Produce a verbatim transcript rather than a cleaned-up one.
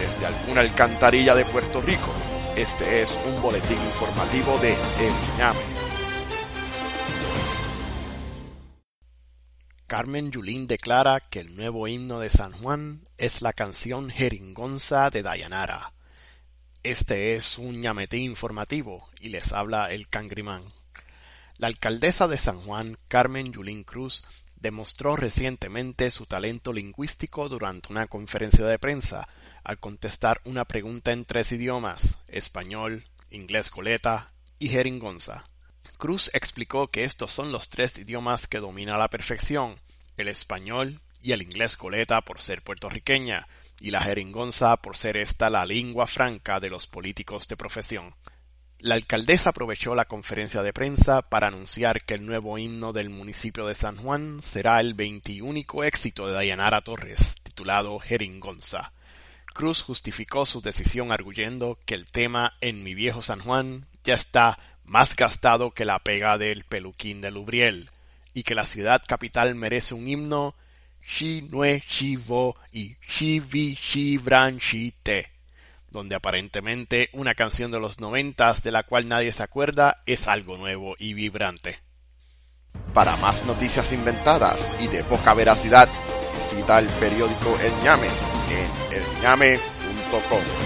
desde alguna alcantarilla de Puerto Rico, este es un boletín informativo de El Ñame. Carmen Yulín declara que el nuevo himno de San Juan es la canción Jeringonza de Dayanara. Este es un ñametín informativo y les habla el Cangrimán. La alcaldesa de San Juan, Carmen Yulín Cruz, demostró recientemente su talento lingüístico durante una conferencia de prensa al contestar una pregunta en tres idiomas: español, inglés coleta y jeringonza. Cruz explicó que estos son los tres idiomas que domina a la perfección: el español y el inglés coleta por ser puertorriqueña, y la jeringonza por ser esta la lengua franca de los políticos de profesión. La alcaldesa aprovechó la conferencia de prensa para anunciar que el nuevo himno del municipio de San Juan será el veintiúnico éxito de Dayanara Torres, titulado Jeringonza. Cruz justificó su decisión arguyendo que el tema En mi viejo San Juan ya está más gastado que la pega del peluquín de Lubriel, y que la ciudad capital merece un himno Shi Nue Shi Vo y Shi Vi Shi Bran Shi Te, donde aparentemente una canción de los noventas de la cual nadie se acuerda es algo nuevo y vibrante. Para más noticias inventadas y de poca veracidad, visita el periódico El Ñame en el ñame punto com.